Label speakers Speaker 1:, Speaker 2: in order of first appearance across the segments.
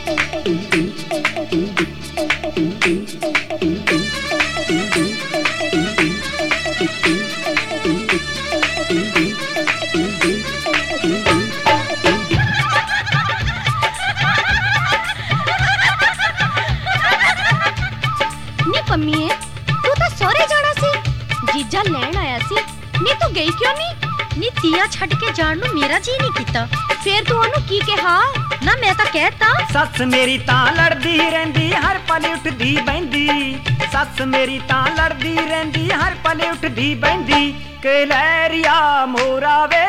Speaker 1: ਪੰਮੀਏ ਤੂੰ ਤਾਂ ਸਹੁਰੇ ਜਾਣਾ ਸੀ, ਜੀਜਾ ਲੈਣ ਆਇਆ ਸੀ। ਨੀ ਤੂੰ ਗਈ ਕਿਉਂ ਨਹੀਂ? ਨੀ ਤੀਆ ਛੱਡ ਕੇ ਜਾਣ ਨੂੰ ਮੇਰਾ ਜੀ ਨਹੀਂ ਕੀਤਾ। ਫੇਰ ਤੂੰ ਉਹਨੂੰ ਕੀ ਕਿਹਾ? ਨਾ ਮੈਂ ਤਾਂ ਕਹਿਤਾ।
Speaker 2: ਸੱਸ ਮੇਰੀ ਤਾਂ ਲੜਦੀ ਰਹਿੰਦੀ, ਹਰ ਪਲ ਉੱਠਦੀ ਬਹਿੰਦੀ। ਸੱਸ ਮੇਰੀ ਤਾਂ ਲੜਦੀ ਰਹਿੰਦੀ, ਹਰ ਪਲ ਉੱਠਦੀ ਬਹਿੰਦੀ। ਕਲੈਰੀਆ ਮੋਰਾ ਵੇ,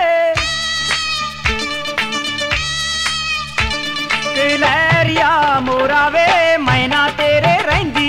Speaker 2: ਕਲੈਰੀਆ ਮੋਰਾ ਵੇ, ਮੈਂ ਨਾ ਤੇਰੇ ਰਹਿੰਦੀ।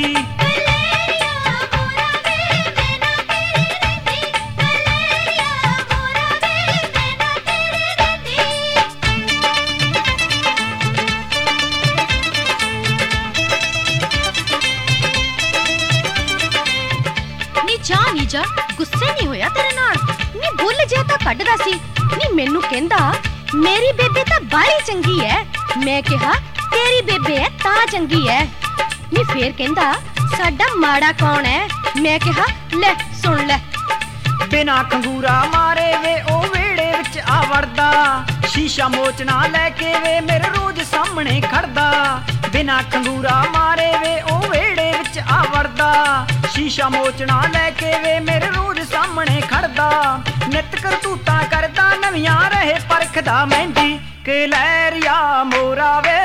Speaker 1: ਨੀ ਜਾ ਗੁੱਸੇ ਨਹੀਂ ਹੋਇਆ ਤੇਰੇ ਨਾਲ? ਨੀ ਭੁੱਲ ਜੇ ਤਾਂ ਕੱਢਦਾ ਸੀ। ਨੀ ਮੈਨੂੰ ਕਹਿੰਦਾ ਮੇਰੀ ਬੇਬੇ ਤਾਂ ਬਾਹਲੀ ਚੰਗੀ ਐ। ਮੈਂ ਕਿਹਾ ਤੇਰੀ ਬੇਬੇ ਐ ਤਾਂ ਚੰਗੀ ਐ। ਨੀ ਫੇਰ ਕਹਿੰਦਾ ਸਾਡਾ ਮਾੜਾ ਕੌਣ ਐ? ਮੈਂ ਕਿਹਾ ਲੈ ਸੁਣ ਲੈ।
Speaker 2: ਬਿਨਾ ਖੰਗੂਰਾ ਮਾਰੇ ਵੇ ਉਹ ਵਿਹੜੇ ਵਿੱਚ ਆ ਵੜਦਾ। ਸ਼ੀਸ਼ਾ ਮੋਚਣਾ ਲੈ ਕੇ ਵੇ ਮੇਰੇ ਰੋਜ਼ ਸਾਹਮਣੇ ਖੜਦਾ। ਬਿਨਾ ਖੰਗੂਰਾ ਮਾਰੇ ਵੇ ਉਹ ਵਿਹੜੇ ਵਿੱਚ ਆ ਵੜਦਾ। ਸ਼ੀਸ਼ਾ ਮੋਚਣਾ ਲੈ ਕੇ ਵੇ ਮੇਰੇ ਰੋਜ਼ ਸਾਹਮਣੇ ਖੜਦਾ। ਨਿੱਤ ਕਰਤੂਤਾਂ ਕਰਦਾ, ਨਵੀਆਂ ਰਹੇ ਪਰਖਦਾ ਮਹਿੰਦੀ। ਕਲੈਰੀਆ ਮੋਰਾ ਵੇ,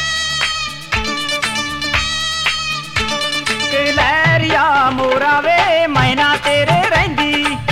Speaker 2: ਕਲੈਰੀਆ ਮੋਰਾ ਵੇ, ਮੈਂ ਨਾ ਤੇਰੇ ਰਹਿੰਦੀ।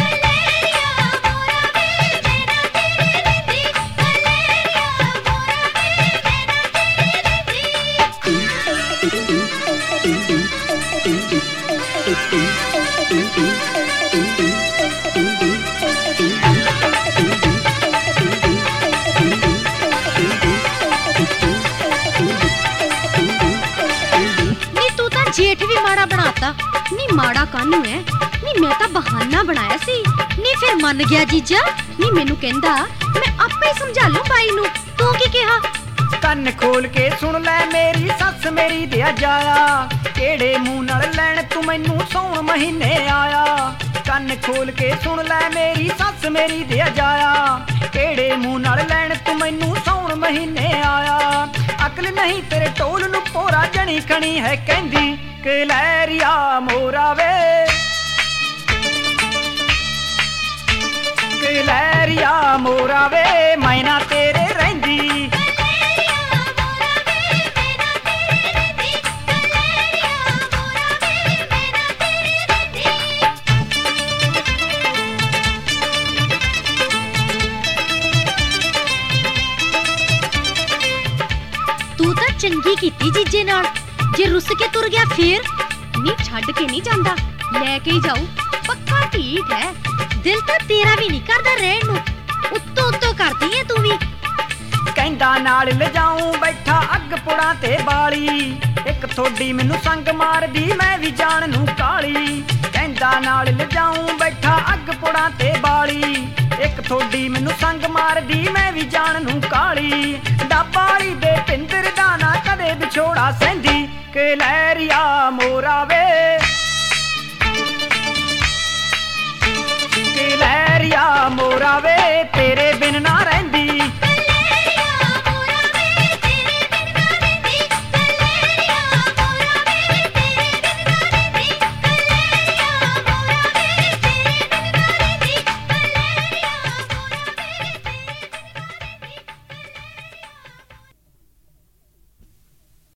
Speaker 1: ਜੇਠ ਵੀ ਮਾੜਾ ਬਣਾਤਾ। ਨੀ ਮਾੜਾ ਕਾਹਨੂੰ ਐ? ਨੀ ਮੈਂ ਤਾਂ ਬਹਾਨਾ ਬਣਾਇਆ ਸੀ। ਨੀ ਫਿਰ ਮੰਨ ਗਿਆ ਜੀਜਾ। ਨੀ ਮੈਨੂੰ ਕਹਿੰਦਾ ਮੈਂ ਆਪੇ ਸਮਝਾ ਲੂੰ ਬਾਈ ਨੂੰ। ਤੂੰ ਕੀ ਕਿਹਾ?
Speaker 2: ਕੰਨ ਖੋਲ ਕੇ ਸੁਣ ਲੈ ਮੇਰੀ ਸੱਸ ਮੇਰੀ ਦਿਆ ਜਾਇਆ। ਕਿਹੜੇ ਮੂੰਹ ਨਾਲ ਲੈਣ ਤੂੰ ਮੈਨੂੰ ਸੌਣ ਮਹੀਨੇ ਆਇਆ। ਕੰਨ ਖੋਲ ਕੇ ਸੁਣ ਲੈ ਮੇਰੀ ਸੱਸ ਮੇਰੀ ਦਿਆ ਜਾਇਆ। ਕਿਹੜੇ ਮੂੰਹ ਨਾਲ ਲੈਣ ਤੂੰ ਮੈਨੂੰ ਸੌਣ ਮਹੀਨੇ ਆਇਆ। ਅਕਲ ਨਹੀਂ ਤੇਰੇ ਟੋਲ ਨੂੰ ਪੋਰਾ ਜਣੀ ਖਣੀ ਹੈ ਕਹਿੰਦੀ। ਕਲੈਰੀਆ ਮੋਰਾ ਵੇ, ਕਲੈਰੀਆ ਮੋਰਾ ਵੇ, ਮੈਂ ਨਾ ਤੇਰੇ ਰਹਿੰਦੀ।
Speaker 1: ਤੂੰ ਤਾਂ ਚੰਗੀ ਕੀਤੀ ਜੀਜੇ ਨਾਲ। ਜੇ ਰੁੱਸ ਕੇ ਤੁਰ ਗਿਆ ਫੇਰ? ਨੀ ਛੱਡ ਕੇ ਨਹੀਂ ਜਾਂਦਾ, ਲੈ ਕੇ ਹੀ ਜਾਊ। ਪੱਕਾ ਢੀਠ ਹੈ। ਦਿਲ ਤਾਂ ਤੇਰਾ ਵੀ ਨਹੀਂ ਕਰਦਾ ਰਹਿਣ ਨੂੰ। ਉੱਤੋਂ ਉੱਤੋਂ ਕਰਦੀ ਏ ਤੂੰ ਵੀ।
Speaker 2: ਕਹਿੰਦਾ ਨਾਲ ਲਿਜਾਊਂ ਬੈਠਾ ਅੱਗ ਪੁੜਾਂ ਤੇ ਬਾਲੀ। ਇੱਕ ਥੋੜੀ ਮੈਨੂੰ ਸੰਗ ਮਾਰਦੀ, ਮੈਂ ਵੀ ਜਾਣ ਨੂੰ ਕਾਲੀ। ਕਹਿੰਦਾ ਨਾਲ ਲਿਜਾਊਂ ਬੈਠਾ ਅੱਗ ਪੁੜਾਂ ਤੇ ਬਾਲੀ। ਇੱਕ ਥੋੜੀ ਮੈਨੂੰ ਸੰਗ ਮਾਰਦੀ, ਮੈਂ ਵੀ ਜਾਣ ਨੂੰ ਕਾਲੀ। ਡੱਬਾਲੀ ਦੇ ਪਿੰਦਰ ਦਾ ਨਾ ਕਦੇ ਵਿਛੋੜਾ ਸਹਿੰਦੀ। ਕਲੈਰੀਆ ਮੋਰਾ ਵੇ, ਕਲੈਰੀਆ ਮੋਰਾ ਵੇ, ਤੇਰੇ ਬਿਨ ਨਾ